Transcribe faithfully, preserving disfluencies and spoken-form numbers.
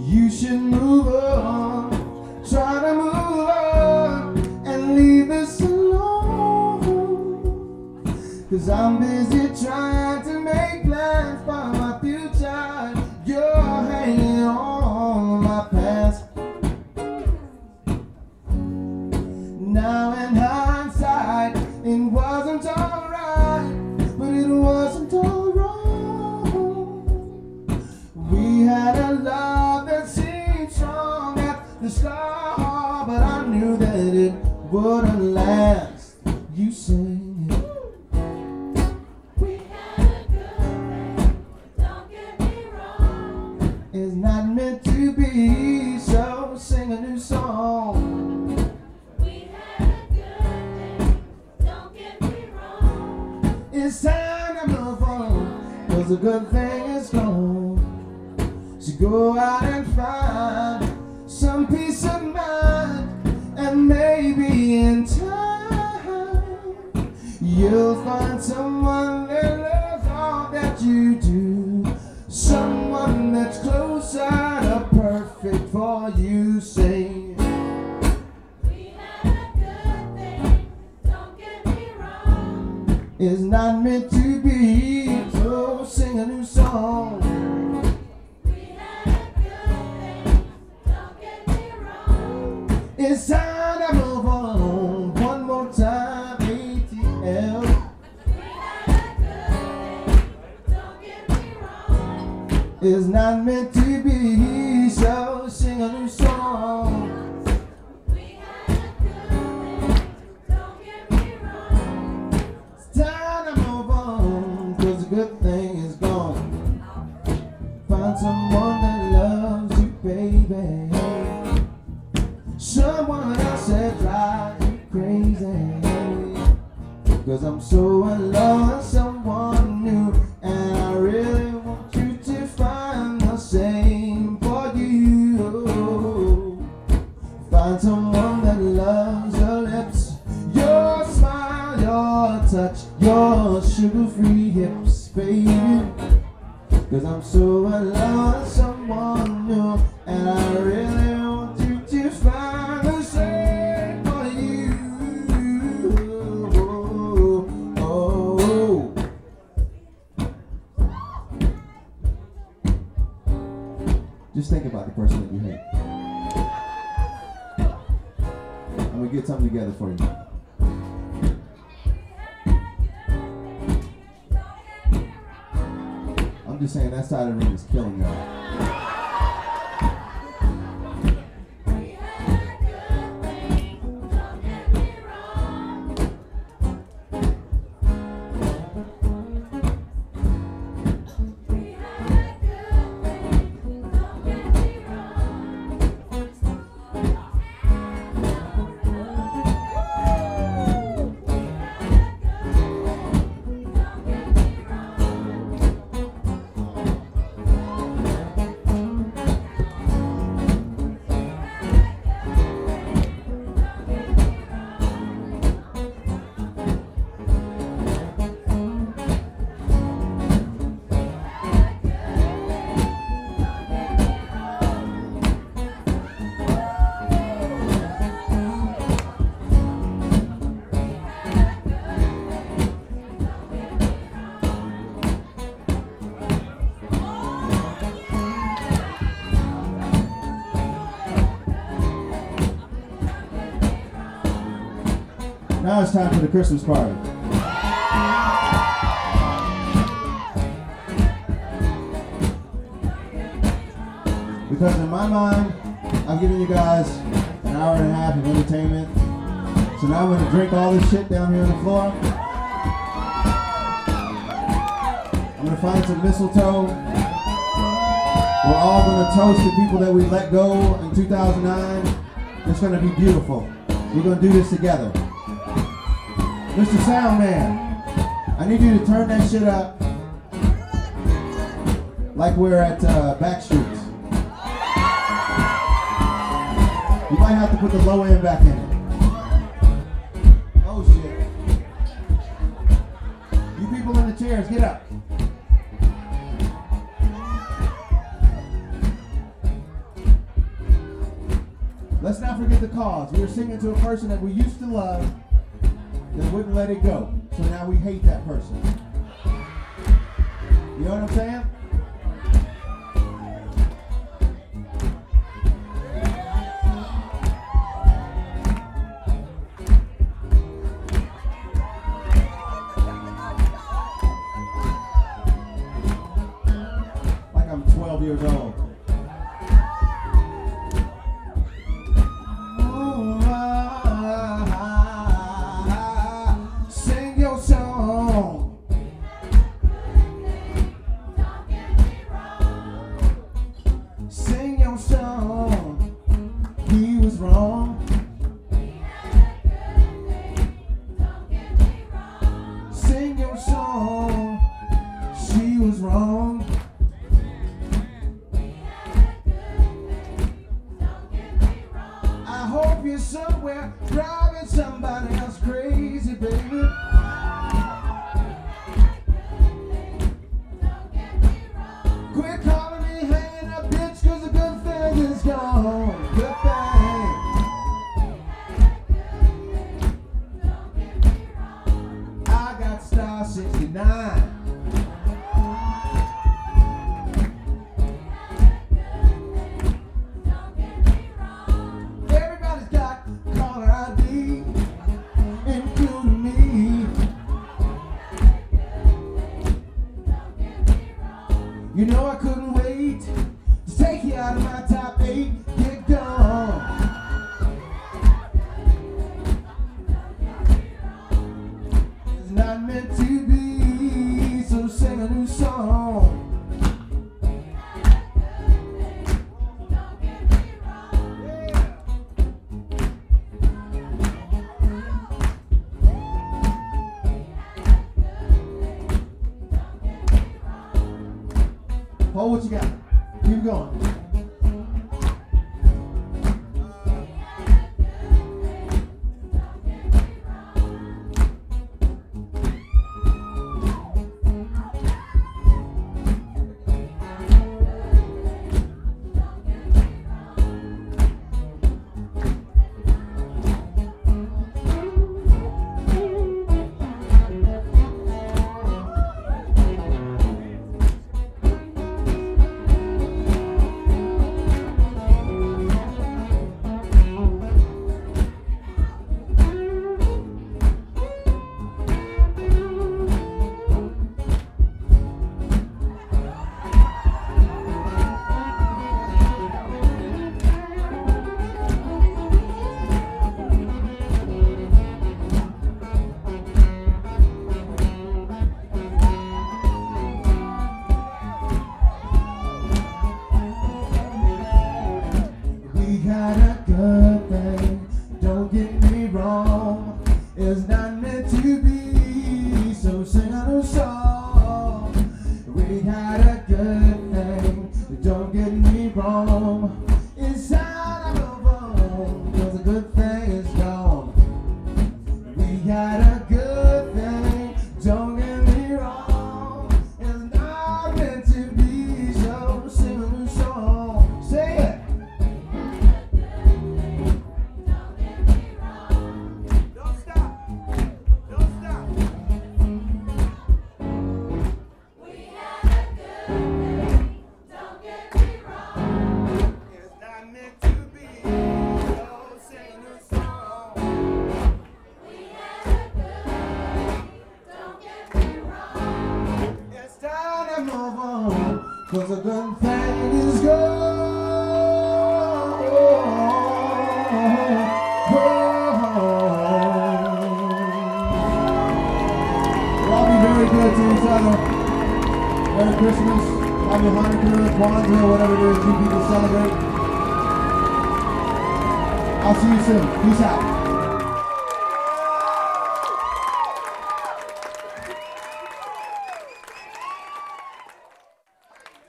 You should move on, try to move on and leave this alone. Cause I'm busy trying to make plans for my future. You're hanging on my past. Now in hindsight, it wasn't alright, but it wasn't all wrong. We had a love that seemed strong at the start, but I knew that it wouldn't last. You sing it. We had a good thing, don't get me wrong. It's not meant to be, so sing a new song. It's time to move on, cause a good thing is gone. So go out and find some peace of mind, and maybe in time you'll find someone that loves all that you do, someone that's closer to perfect for you. Say it's not meant to be, so sing a new song. We had a good thing, don't get me wrong. It's time to move on, one more time, A T L. We had a good thing, don't get me wrong. It's not meant to be, so sing a new song. Good thing is gone. Find someone that loves you, baby. Someone else that drives you crazy. Cause I'm so in love with someone new, and I really want you to find the same for you. Find someone that loves your lips, your smile, your touch, your sugar-free hips, baby. Cause I'm so in love with someone new, and I really want you to find the same for you. Oh, oh, oh. Just think about the person that you hate. I'm gonna get something together for you. I'm just saying that side of the room is killing y'all. Now it's time for the Christmas party. Because in my mind, I've given you guys an hour and a half of entertainment. So now I'm going to drink all this shit down here on the floor. I'm going to find some mistletoe. We're all going to toast the people that we let go in two thousand nine. It's going to be beautiful. We're going to do this together. Mister Soundman, I need you to turn that shit up like we're at uh, Backstreets. You might have to put the low end back in it. Oh shit. You people in the chairs, get up. Let's not forget the cause. We were singing to a person that we used to love that wouldn't let it go. So now we hate that person. You know what I'm saying? Like I'm twelve years old. Somewhere driving somebody else crazy, baby. Quit calling me hanging up, bitch, cause the good thing is gone. Good thing. I got star sixty-nine. You know I couldn't wait to take you out of my top eight. Get gone. It's not meant to be, so sing a new song. Oh, what you got? Keep going. Got a good thing, don't get me wrong. It's not meant to be, so sing a new song. We got a good thing, don't get me wrong. It's time to move on, cause a good thing is gone. We got a good thing, don't get me wrong. It's not meant to be, so sing a new song. Say it. Move on, cause a good thing is gone. We'll all be very good to each other. Merry Christmas, Happy Hanukkah, Kwanzaa, whatever it is you people celebrate. I'll see you soon. Peace out.